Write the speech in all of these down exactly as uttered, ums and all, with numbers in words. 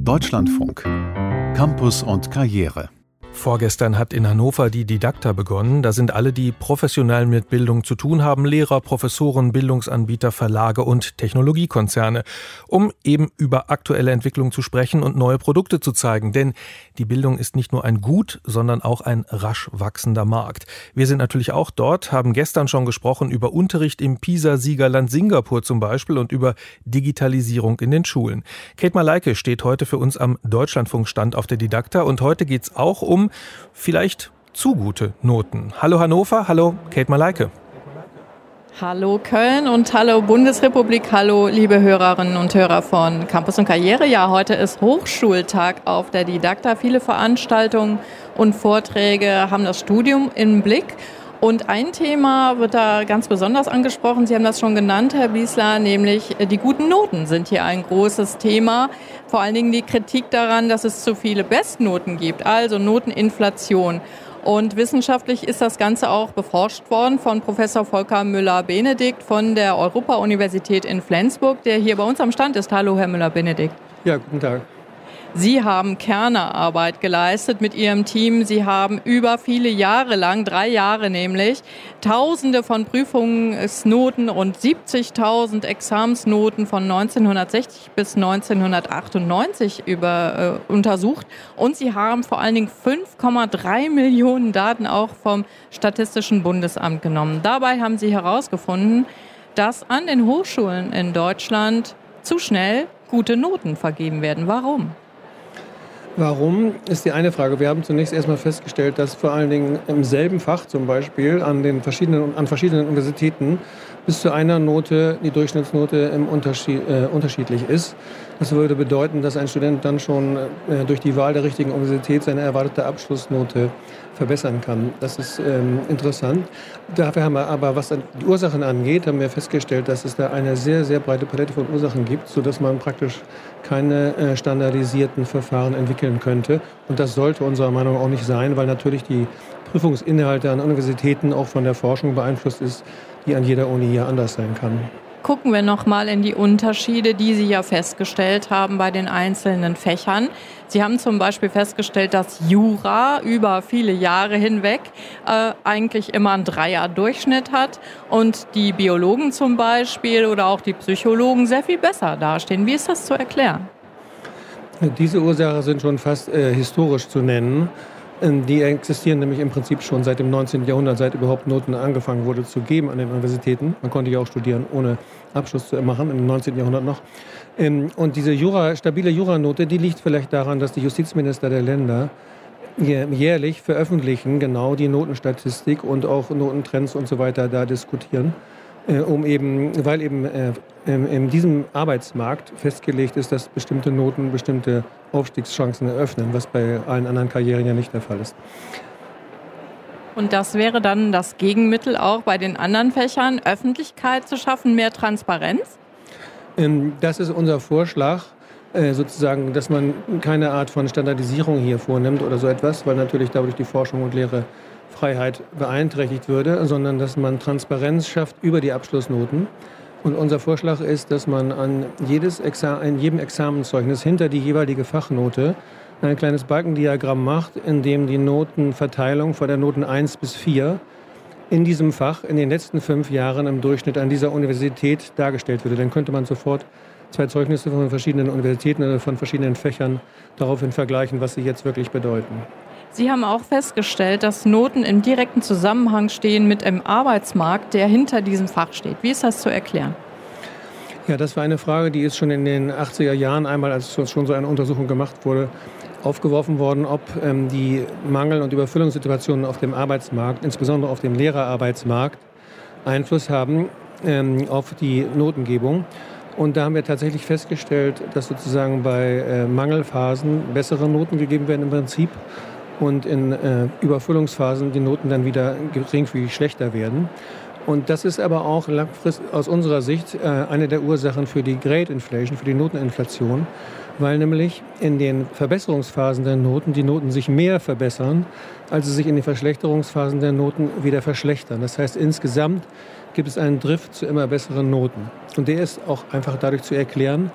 Deutschlandfunk. Campus und Karriere. Vorgestern hat in Hannover die Didakta begonnen. Da sind alle, die professionell mit Bildung zu tun haben, Lehrer, Professoren, Bildungsanbieter, Verlage und Technologiekonzerne, um eben über aktuelle Entwicklungen zu sprechen und neue Produkte zu zeigen. Denn die Bildung ist nicht nur ein Gut, sondern auch ein rasch wachsender Markt. Wir sind natürlich auch dort, haben gestern schon gesprochen über Unterricht im PISA-Siegerland Singapur zum Beispiel und über Digitalisierung in den Schulen. Kate Malayke steht heute für uns am Deutschlandfunkstand auf der Didakta und heute geht es auch um vielleicht zu gute Noten. Hallo Hannover, hallo Kate Malayke. Hallo Köln und hallo Bundesrepublik, hallo liebe Hörerinnen und Hörer von Campus und Karriere. Ja, heute ist Hochschultag auf der Didakta. Viele Veranstaltungen und Vorträge haben das Studium im Blick. Und ein Thema wird da ganz besonders angesprochen, Sie haben das schon genannt, Herr Biesler, nämlich die guten Noten sind hier ein großes Thema. Vor allen Dingen die Kritik daran, dass es zu viele Bestnoten gibt, also Noteninflation. Und wissenschaftlich ist das Ganze auch beforscht worden von Professor Volker Müller-Benedikt von der Europa-Universität in Flensburg, der hier bei uns am Stand ist. Hallo, Herr Müller-Benedikt. Ja, guten Tag. Sie haben Kernerarbeit geleistet mit Ihrem Team. Sie haben über viele Jahre lang, drei Jahre nämlich, Tausende von Prüfungsnoten und siebzigtausend Examensnoten von neunzehnhundertsechzig bis neunzehnhundertachtundneunzig über, äh, untersucht. Und Sie haben vor allen Dingen fünf Komma drei Millionen Daten auch vom Statistischen Bundesamt genommen. Dabei haben Sie herausgefunden, dass an den Hochschulen in Deutschland zu schnell gute Noten vergeben werden. Warum? Warum, ist die eine Frage. Wir haben zunächst erstmal festgestellt, dass vor allen Dingen im selben Fach zum Beispiel an, den verschiedenen, an verschiedenen Universitäten bis zu einer Note die Durchschnittsnote im Unterschied, äh, unterschiedlich ist. Das würde bedeuten, dass ein Student dann schon äh, durch die Wahl der richtigen Universität seine erwartete Abschlussnote verbessern kann. Das ist ähm, interessant. Dafür haben wir aber, was die Ursachen angeht, haben wir festgestellt, dass es da eine sehr, sehr breite Palette von Ursachen gibt, sodass man praktisch keine äh, standardisierten Verfahren entwickeln könnte. Und das sollte unserer Meinung nach auch nicht sein, weil natürlich die Prüfungsinhalte an Universitäten auch von der Forschung beeinflusst ist, die an jeder Uni hier anders sein kann. Gucken wir noch mal in die Unterschiede, die Sie ja festgestellt haben bei den einzelnen Fächern. Sie haben zum Beispiel festgestellt, dass Jura über viele Jahre hinweg äh, eigentlich immer einen Dreier-Durchschnitt hat und die Biologen zum Beispiel oder auch die Psychologen sehr viel besser dastehen. Wie ist das zu erklären? Diese Ursachen sind schon fast äh, historisch zu nennen. Die existieren nämlich im Prinzip schon seit dem neunzehnten Jahrhundert, seit überhaupt Noten angefangen wurde zu geben an den Universitäten. Man konnte ja auch studieren, ohne Abschluss zu machen, im neunzehnten Jahrhundert noch. Und diese Jura, stabile Juranote, die liegt vielleicht daran, dass die Justizminister der Länder jährlich veröffentlichen, genau die Notenstatistik und auch Notentrends und so weiter da diskutieren. Um eben, weil eben äh, in, in diesem Arbeitsmarkt festgelegt ist, dass bestimmte Noten bestimmte Aufstiegschancen eröffnen, was bei allen anderen Karrieren ja nicht der Fall ist. Und das wäre dann das Gegenmittel auch bei den anderen Fächern, Öffentlichkeit zu schaffen, mehr Transparenz? Ähm, das ist unser Vorschlag, äh, sozusagen, dass man keine Art von Standardisierung hier vornimmt oder so etwas, weil natürlich dadurch die Forschung und Lehre Freiheit beeinträchtigt würde, sondern dass man Transparenz schafft über die Abschlussnoten. Und unser Vorschlag ist, dass man an jedes Examen, in jedem Examenszeugnis hinter die jeweilige Fachnote ein kleines Balkendiagramm macht, in dem die Notenverteilung von der Noten eins bis vier in diesem Fach in den letzten fünf Jahren im Durchschnitt an dieser Universität dargestellt würde. Dann könnte man sofort zwei Zeugnisse von verschiedenen Universitäten oder von verschiedenen Fächern daraufhin vergleichen, was sie jetzt wirklich bedeuten. Sie haben auch festgestellt, dass Noten im direkten Zusammenhang stehen mit einem Arbeitsmarkt, der hinter diesem Fach steht. Wie ist das zu erklären? Ja, das war eine Frage, die ist schon in den achtziger Jahren einmal, als schon so eine Untersuchung gemacht wurde, aufgeworfen worden, ob ähm, die Mangel- und Überfüllungssituationen auf dem Arbeitsmarkt, insbesondere auf dem Lehrerarbeitsmarkt, Einfluss haben ähm, auf die Notengebung. Und da haben wir tatsächlich festgestellt, dass sozusagen bei äh, Mangelphasen bessere Noten gegeben werden im Prinzip. Und in äh, Überfüllungsphasen die Noten dann wieder geringfügig schlechter werden. Und das ist aber auch langfristig aus unserer Sicht äh, eine der Ursachen für die Grade Inflation, für die Noteninflation, weil nämlich in den Verbesserungsphasen der Noten die Noten sich mehr verbessern, als sie sich in den Verschlechterungsphasen der Noten wieder verschlechtern. Das heißt, insgesamt gibt es einen Drift zu immer besseren Noten. Und der ist auch einfach dadurch zu erklären,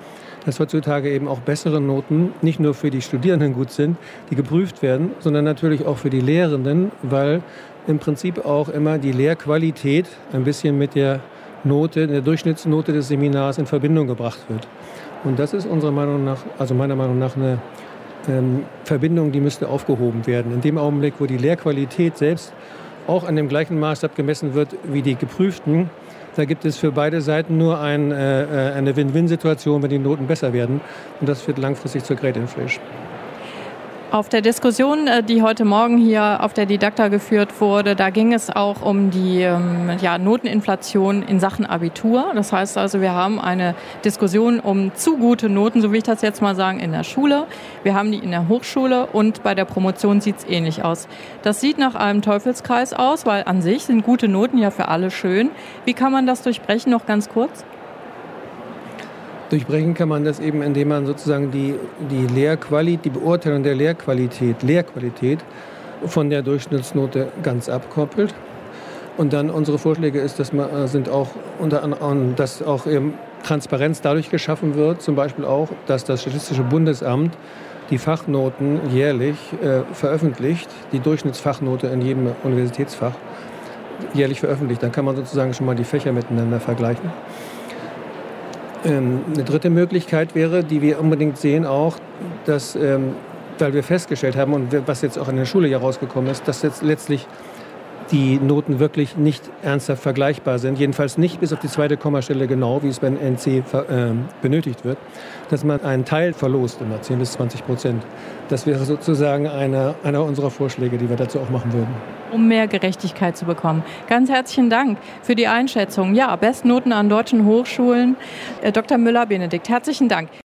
dass heutzutage eben auch bessere Noten nicht nur für die Studierenden gut sind, die geprüft werden, sondern natürlich auch für die Lehrenden, weil im Prinzip auch immer die Lehrqualität ein bisschen mit der Note, der Durchschnittsnote des Seminars in Verbindung gebracht wird. Und das ist unserer Meinung nach, also meiner Meinung nach eine ähm, Verbindung, die müsste aufgehoben werden. In dem Augenblick, wo die Lehrqualität selbst auch an dem gleichen Maßstab gemessen wird wie die Geprüften, da gibt es für beide Seiten nur ein, äh, eine Win-Win-Situation, wenn die Noten besser werden. Und das führt langfristig zur Great Inflation. Auf der Diskussion, die heute Morgen hier auf der Didakta geführt wurde, da ging es auch um die ja, Noteninflation in Sachen Abitur. Das heißt also, wir haben eine Diskussion um zu gute Noten, so will ich das jetzt mal sagen, in der Schule. Wir haben die in der Hochschule und bei der Promotion sieht es ähnlich aus. Das sieht nach einem Teufelskreis aus, weil an sich sind gute Noten ja für alle schön. Wie kann man das durchbrechen, noch ganz kurz? Durchbrechen kann man das eben, indem man sozusagen die, die Lehrqualität, die Beurteilung der Lehrqualität, Lehrqualität von der Durchschnittsnote ganz abkoppelt. Und dann unsere Vorschläge ist, dass man, sind auch unter anderem, dass auch eben Transparenz dadurch geschaffen wird, zum Beispiel auch, dass das Statistische Bundesamt die Fachnoten jährlich äh, veröffentlicht, die Durchschnittsfachnote in jedem Universitätsfach jährlich veröffentlicht. Dann kann man sozusagen schon mal die Fächer miteinander vergleichen. Eine dritte Möglichkeit wäre, die wir unbedingt sehen auch, dass, ähm, weil wir festgestellt haben und was jetzt auch in der Schule ja rausgekommen ist, dass jetzt letztlich die Noten wirklich nicht ernsthaft vergleichbar sind, jedenfalls nicht bis auf die zweite Kommastelle genau, wie es beim N C äh, benötigt wird, dass man einen Teil verlost, immer zehn bis zwanzig Prozent. Das wäre sozusagen einer, einer unserer Vorschläge, die wir dazu auch machen würden. Um mehr Gerechtigkeit zu bekommen. Ganz herzlichen Dank für die Einschätzung. Ja, Bestnoten an deutschen Hochschulen. Doktor Müller-Benedikt, herzlichen Dank.